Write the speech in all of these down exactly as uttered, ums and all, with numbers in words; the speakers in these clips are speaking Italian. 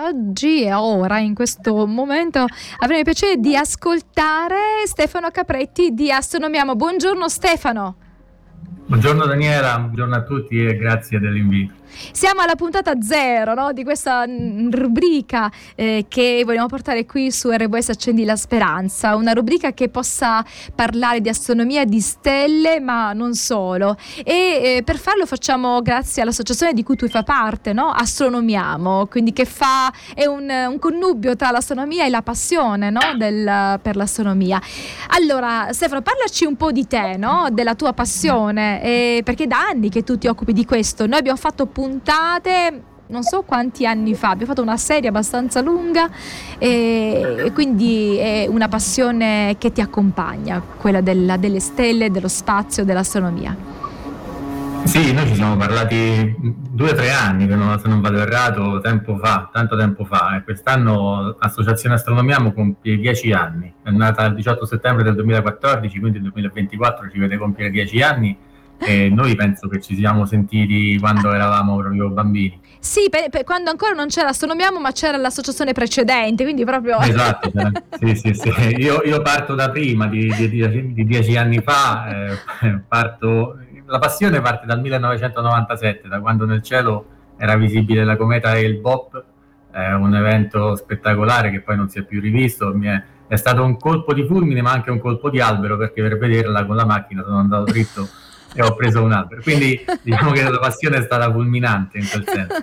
oggi e ora, in questo momento, avremo il piacere di ascoltare Stefano Capretti di Astronomiamo. Buongiorno Stefano. Buongiorno Daniela, buongiorno a tutti e grazie dell'invito. Siamo alla puntata zero, no, di questa rubrica eh, che vogliamo portare qui su R W S Accendi la Speranza, una rubrica che possa parlare di astronomia, di stelle, ma non solo. E eh, per farlo facciamo grazie all'associazione di cui tu fai parte, no? Astronomiamo, quindi che fa è un, un connubio tra l'astronomia e la passione, no? Del, per l'astronomia. Allora Stefano, parlaci un po' di te, no? Della tua passione, eh, perché da anni che tu ti occupi di questo. Noi abbiamo fatto puntate non so quanti anni fa, abbiamo fatto una serie abbastanza lunga e, e quindi è una passione che ti accompagna, quella della, delle stelle, dello spazio, dell'astronomia. Sì, noi ci siamo parlati due o tre anni, se non, se non vado errato, tempo fa, tanto tempo fa, e quest'anno Associazione Astronomiamo compie dieci anni, è nata il diciotto settembre del duemilaquattordici, quindi il duemilaventiquattro ci vede compiere dieci anni. E noi penso che ci siamo sentiti quando eravamo proprio bambini. Sì, per, per, quando ancora non c'era Astronomiamo, ma c'era l'associazione precedente, quindi proprio... Esatto, sì, sì, sì. Io, io parto da prima, di, di, di, di dieci anni fa, eh, parto... La passione parte dal millenovecentonovantasette, da quando nel cielo era visibile la cometa Hale-Bopp, eh, un evento spettacolare che poi non si è più rivisto. Mi è, è stato un colpo di fulmine, ma anche un colpo di albero, perché per vederla con la macchina sono andato dritto e ho preso un albero, quindi diciamo che la passione è stata fulminante in quel senso,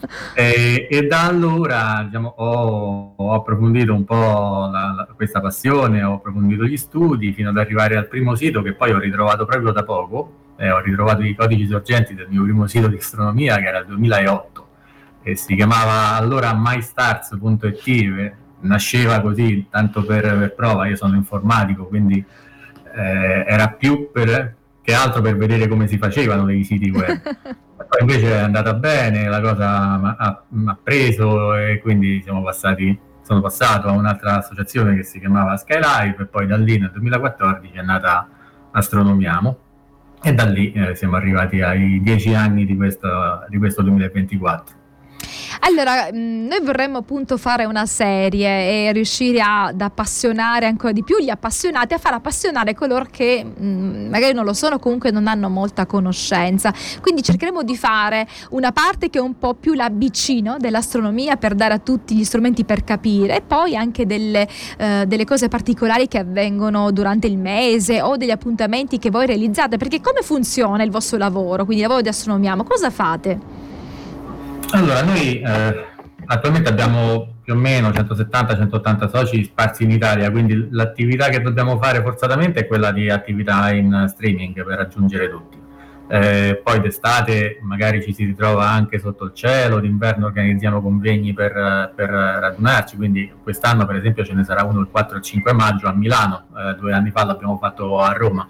e, e da allora diciamo, ho, ho approfondito un po' la, la, questa passione, ho approfondito gli studi fino ad arrivare al primo sito che poi ho ritrovato proprio da poco, eh, ho ritrovato i codici sorgenti del mio primo sito di astronomia che era il duemilaotto e si chiamava allora mystars punto it, nasceva così tanto per, per prova, io sono informatico, quindi eh, era più per che altro per vedere come si facevano dei siti web. Poi invece è andata bene, la cosa mi ha preso e quindi siamo passati, sono passato a un'altra associazione che si chiamava Skylive e poi da lì nel duemilaquattordici è nata Astronomiamo e da lì eh, siamo arrivati ai dieci anni di questo, di questo duemilaventiquattro. Allora, mh, noi vorremmo appunto fare una serie e riuscire a, ad appassionare ancora di più gli appassionati, a far appassionare coloro che mh, magari non lo sono, comunque non hanno molta conoscenza. Quindi cercheremo di fare una parte che è un po' più l'A B C, no? Dell'astronomia, per dare a tutti gli strumenti per capire, e poi anche delle, eh, delle cose particolari che avvengono durante il mese o degli appuntamenti che voi realizzate, perché come funziona il vostro lavoro, quindi il lavoro di Astronomiamo, cosa fate? Allora, noi eh, attualmente abbiamo più o meno centosettanta centottanta soci sparsi in Italia, quindi l'attività che dobbiamo fare forzatamente è quella di attività in streaming per raggiungere tutti. Eh, poi d'estate magari ci si ritrova anche sotto il cielo, d'inverno organizziamo convegni per, per radunarci, quindi quest'anno per esempio ce ne sarà uno il quattro e cinque maggio a Milano, eh, due anni fa l'abbiamo fatto a Roma.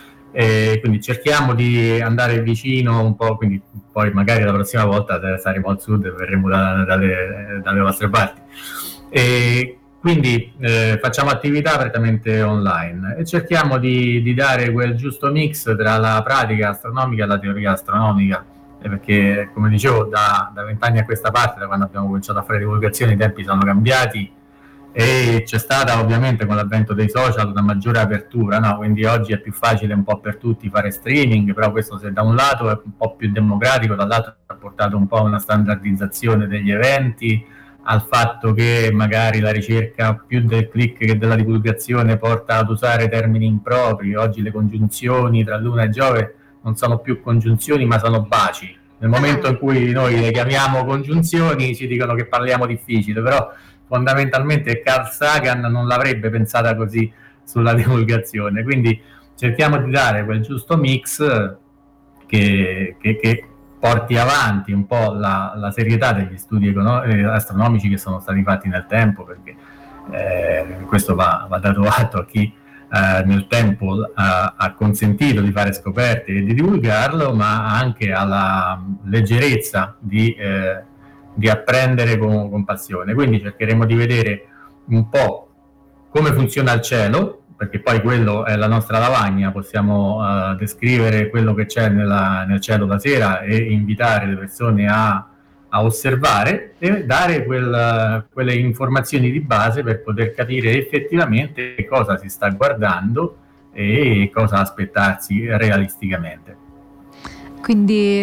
E quindi cerchiamo di andare vicino un po', quindi poi magari la prossima volta saremo al sud e verremo da, dalle, dalle vostre parti. E quindi eh, facciamo attività prettamente online e cerchiamo di, di dare quel giusto mix tra la pratica astronomica e la teoria astronomica, eh, perché come dicevo da vent'anni a questa parte, da quando abbiamo cominciato a fare divulgazione, i tempi sono cambiati e c'è stata ovviamente con l'avvento dei social una maggiore apertura, no? Quindi oggi è più facile un po' per tutti fare streaming, però questo se da un lato è un po' più democratico, dall'altro ha portato un po' a una standardizzazione degli eventi, al fatto che magari la ricerca più del click che della divulgazione porta ad usare termini impropri. Oggi le congiunzioni tra Luna e Giove non sono più congiunzioni ma sono baci. Nel momento in cui noi le chiamiamo congiunzioni ci dicono che parliamo difficile, però fondamentalmente Carl Sagan non l'avrebbe pensata così sulla divulgazione, quindi cerchiamo di dare quel giusto mix che, che, che porti avanti un po' la, la serietà degli studi econo- eh, astronomici che sono stati fatti nel tempo, perché eh, questo va, va dato atto a chi eh, nel tempo ha, ha consentito di fare scoperte e di divulgarlo, ma anche alla leggerezza di eh, di apprendere con, con passione. Quindi cercheremo di vedere un po' come funziona il cielo, perché poi quello è la nostra lavagna, possiamo uh, descrivere quello che c'è nella, nel cielo la sera e invitare le persone a, a osservare e dare quel, quelle informazioni di base per poter capire effettivamente cosa si sta guardando e cosa aspettarsi realisticamente. Quindi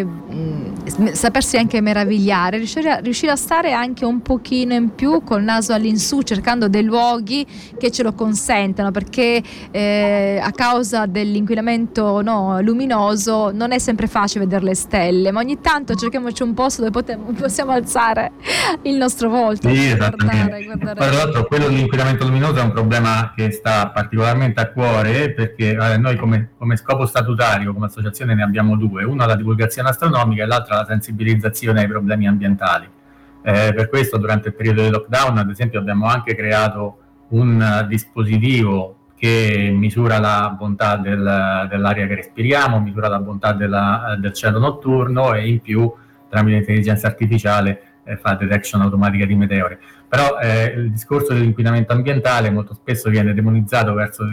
mh, sapersi anche meravigliare, riuscire a, riuscire a stare anche un pochino in più col naso all'insù, cercando dei luoghi che ce lo consentano, perché eh, a causa dell'inquinamento no, luminoso non è sempre facile vedere le stelle, ma ogni tanto cerchiamoci un posto dove potem- possiamo alzare il nostro volto. Sì, guardare, esattamente. guardare. Tra l'altro quello dell'inquinamento luminoso è un problema che sta particolarmente a cuore, perché eh, noi come, come scopo statutario, come associazione, ne abbiamo due: uno la divulgazione astronomica e l'altra la sensibilizzazione ai problemi ambientali. Eh, per questo durante il periodo di lockdown, ad esempio, abbiamo anche creato un uh, dispositivo che misura la bontà del, dell'aria che respiriamo, misura la bontà della, del cielo notturno e in più tramite intelligenza artificiale eh, fa detection automatica di meteore. Però eh, il discorso dell'inquinamento ambientale molto spesso viene demonizzato verso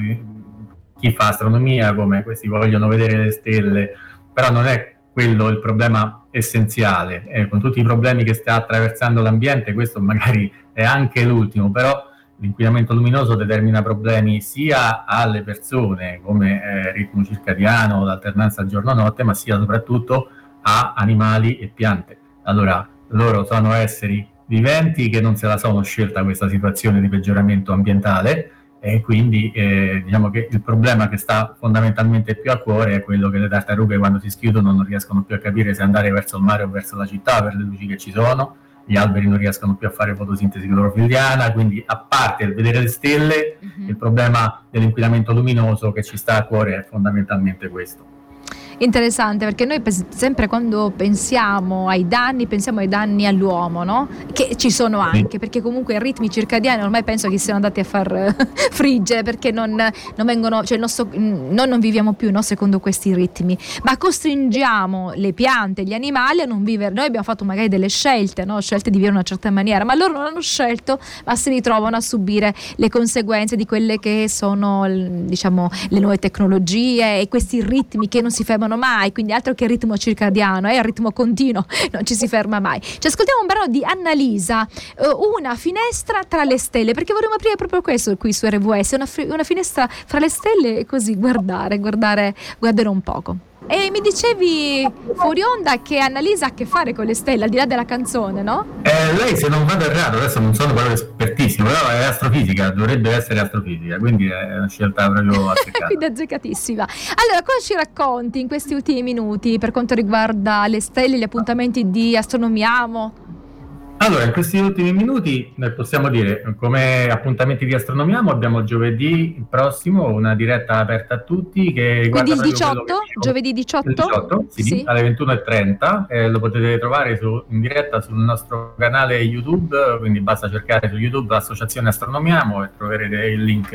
chi fa astronomia, come questi vogliono vedere le stelle, però non è quello il problema essenziale. Eh, con tutti i problemi che sta attraversando l'ambiente, questo magari è anche l'ultimo, però l'inquinamento luminoso determina problemi sia alle persone come eh, ritmo circadiano, l'alternanza giorno-notte, ma sia soprattutto a animali e piante. Allora, loro sono esseri viventi che non se la sono scelta questa situazione di peggioramento ambientale, e quindi eh, diciamo che il problema che sta fondamentalmente più a cuore è quello che le tartarughe, quando si schiudono, non riescono più a capire se andare verso il mare o verso la città per le luci che ci sono. Gli alberi non riescono più a fare fotosintesi clorofilliana, quindi a parte il vedere le stelle, mm-hmm. il problema dell'inquinamento luminoso che ci sta a cuore è fondamentalmente questo. Interessante, perché noi pes- sempre quando pensiamo ai danni, pensiamo ai danni all'uomo, no? Che ci sono anche, perché comunque i ritmi circadiani ormai penso che siano andati a far friggere, perché non, non vengono, cioè il nostro, noi non viviamo più, no, secondo questi ritmi, ma costringiamo le piante, gli animali a non vivere. Noi abbiamo fatto magari delle scelte, no? Scelte di vivere in una certa maniera, ma loro non hanno scelto, ma si ritrovano a subire le conseguenze di quelle che sono, diciamo, le nuove tecnologie e questi ritmi che non si fermano mai, quindi altro che il ritmo circadiano, è eh, il ritmo continuo, non ci si ferma mai. Ci ascoltiamo un brano di Annalisa, uh, Una finestra tra le stelle, perché vorremmo aprire proprio questo qui su R V S, una, fi- una finestra fra le stelle, e così guardare, guardare, guardare un poco. E mi dicevi fuori onda che Annalisa ha a che fare con le stelle, al di là della canzone, no? Eh, lei, se non vado errato, adesso non sono proprio espertissimo, però è astrofisica, dovrebbe essere astrofisica, quindi è una scelta proprio azzeccata. Quindi azzeccatissima. Allora, cosa ci racconti in questi ultimi minuti per quanto riguarda le stelle, gli appuntamenti di Astronomiamo? Allora, in questi ultimi minuti possiamo dire, come appuntamenti di Astronomiamo, abbiamo giovedì prossimo una diretta aperta a tutti che riguarda quindi il diciotto? Giovedì diciotto? Il diciotto, sì, sì. Alle ventuno e trenta, eh, lo potete trovare su, in diretta sul nostro canale YouTube, quindi basta cercare su YouTube Associazione Astronomiamo e troverete il link.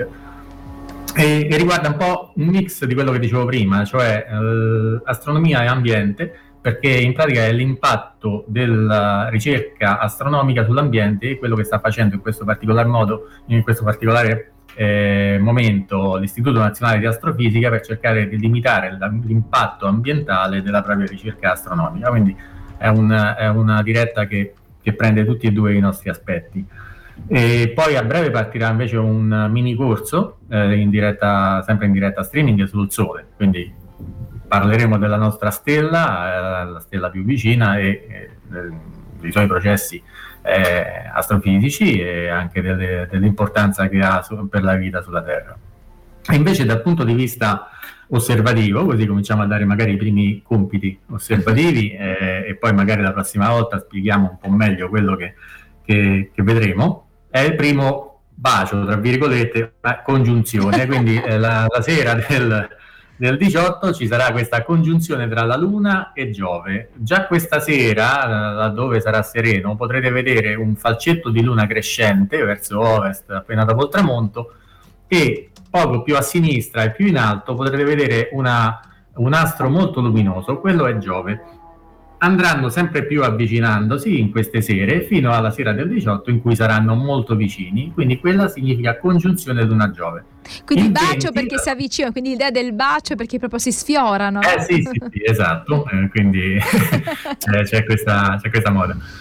E, e riguarda un po' un mix di quello che dicevo prima, cioè eh, astronomia e ambiente, perché in pratica è l'impatto della ricerca astronomica sull'ambiente, quello che sta facendo in questo particolar modo, in questo particolare eh, momento, l'Istituto Nazionale di Astrofisica, per cercare di limitare l'impatto ambientale della propria ricerca astronomica. Quindi è, un, è una diretta che, che prende tutti e due i nostri aspetti. E poi a breve partirà invece un mini corso eh, in diretta, sempre in diretta streaming sul Sole, quindi parleremo della nostra stella, eh, la stella più vicina, e, e dei suoi processi eh, astrofisici e anche delle, dell'importanza che ha su, per la vita sulla Terra. E invece dal punto di vista osservativo, così cominciamo a dare magari i primi compiti osservativi eh, e poi magari la prossima volta spieghiamo un po' meglio quello che, che, che vedremo, è il primo bacio, tra virgolette, congiunzione, quindi eh, la, la sera del del diciotto ci sarà questa congiunzione tra la Luna e Giove. Già questa sera, laddove sarà sereno, potrete vedere un falcetto di Luna crescente verso ovest appena dopo il tramonto, e poco più a sinistra e più in alto potrete vedere una, un astro molto luminoso, quello è Giove. Andranno sempre più avvicinandosi in queste sere fino alla sera del diciotto, in cui saranno molto vicini, quindi quella significa congiunzione Luna-Giove. Quindi il bacio venti, perché si avvicinano, quindi l'idea del bacio è perché proprio si sfiorano. Eh sì, sì, sì, esatto, eh, quindi c'è, c'è, questa, c'è questa moda.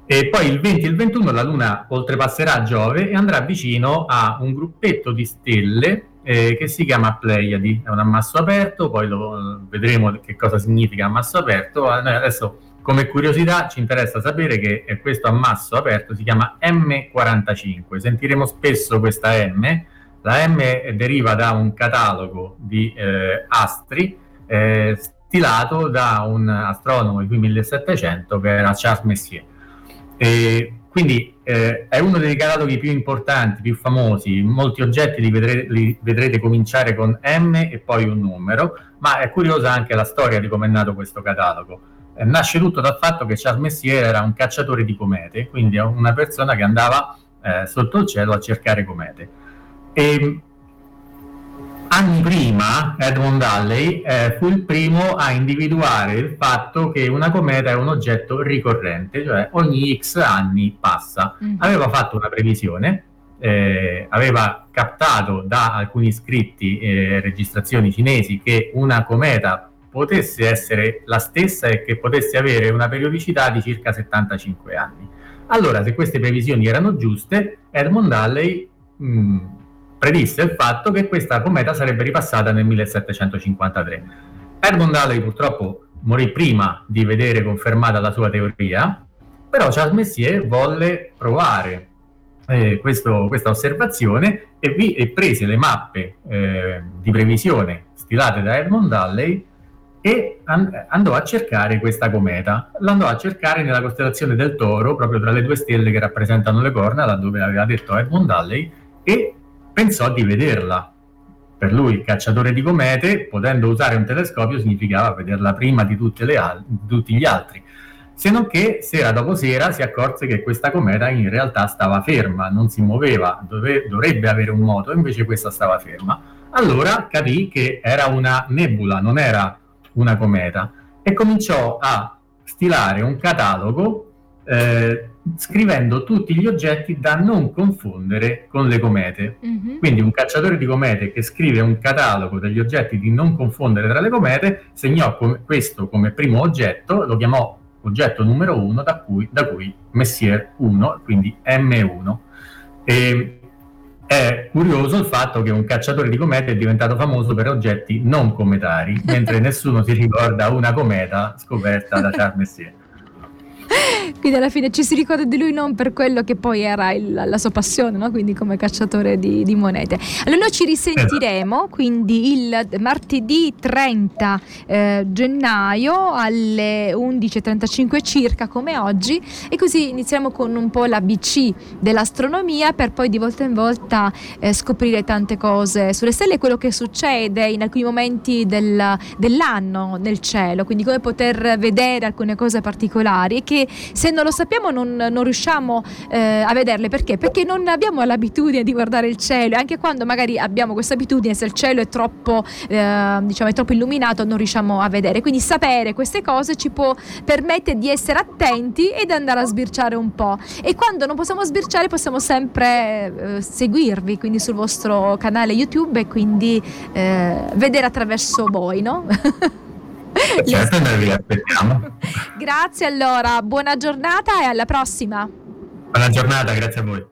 E poi il venti e il ventuno la Luna oltrepasserà Giove e andrà vicino a un gruppetto di stelle eh, che si chiama Pleiadi. È un ammasso aperto, poi lo, vedremo che cosa significa ammasso aperto. Noi adesso, come curiosità, ci interessa sapere che questo ammasso aperto si chiama M quarantacinque. Sentiremo spesso questa M. La M deriva da un catalogo di eh, astri eh, stilato da un astronomo di millesettecento che era Charles Messier. E quindi eh, è uno dei cataloghi più importanti, più famosi. Molti oggetti li vedrete, li vedrete cominciare con M e poi un numero, ma è curiosa anche la storia di come è nato questo catalogo. Eh, nasce tutto dal fatto che Charles Messier era un cacciatore di comete, quindi è una persona che andava eh, sotto il cielo a cercare comete. E anni prima Edmond Halley eh, fu il primo a individuare il fatto che una cometa è un oggetto ricorrente, cioè ogni X anni passa. Mm. Aveva fatto una previsione, eh, aveva captato da alcuni scritti e eh, registrazioni cinesi che una cometa potesse essere la stessa e che potesse avere una periodicità di circa settantacinque anni. Allora, se queste previsioni erano giuste, Edmond Halley mh, predisse il fatto che questa cometa sarebbe ripassata nel millesettecentocinquantatré. Edmond Halley purtroppo morì prima di vedere confermata la sua teoria, però Charles Messier volle provare eh, questo, questa osservazione e, vi, e prese le mappe eh, di previsione stilate da Edmond Halley e and- andò a cercare questa cometa. L'andò a cercare nella costellazione del Toro, proprio tra le due stelle che rappresentano le corna, laddove aveva detto Edmond Halley, e pensò di vederla. Per lui, cacciatore di comete, potendo usare un telescopio significava vederla prima di, tutte le al- di tutti gli altri. Se non che, sera dopo sera, si accorse che questa cometa in realtà stava ferma, non si muoveva, dove- dovrebbe avere un moto, invece questa stava ferma. Allora capì che era una nebula, non era una cometa, e cominciò a stilare un catalogo eh, scrivendo tutti gli oggetti da non confondere con le comete. Mm-hmm. Quindi un cacciatore di comete che scrive un catalogo degli oggetti di non confondere tra le comete segnò come, questo come primo oggetto, lo chiamò oggetto numero uno, da cui, da cui Messier uno, quindi M uno. E è curioso il fatto che un cacciatore di comete è diventato famoso per oggetti non cometari, mentre nessuno si ricorda una cometa scoperta da Charles Messier. Quindi alla fine ci si ricorda di lui non per quello che poi era il, la sua passione, no? Quindi come cacciatore di, di monete. Allora noi ci risentiremo quindi il martedì trenta eh, gennaio alle undici e trentacinque circa, come oggi, e così inizieremo con un po' l'A B C dell'astronomia, per poi di volta in volta eh, scoprire tante cose sulle stelle e quello che succede in alcuni momenti del, dell'anno nel cielo, quindi come poter vedere alcune cose particolari e che se non lo sappiamo non, non riusciamo eh, a vederle. Perché? Perché non abbiamo l'abitudine di guardare il cielo, e anche quando magari abbiamo questa abitudine, se il cielo è troppo eh, diciamo è troppo illuminato non riusciamo a vedere. Quindi sapere queste cose ci può permettere di essere attenti ed andare a sbirciare un po', e quando non possiamo sbirciare possiamo sempre eh, seguirvi quindi sul vostro canale YouTube e quindi eh, vedere attraverso voi, no? Certo, noi vi aspettiamo. Grazie, allora buona giornata e alla prossima. Buona giornata, grazie a voi.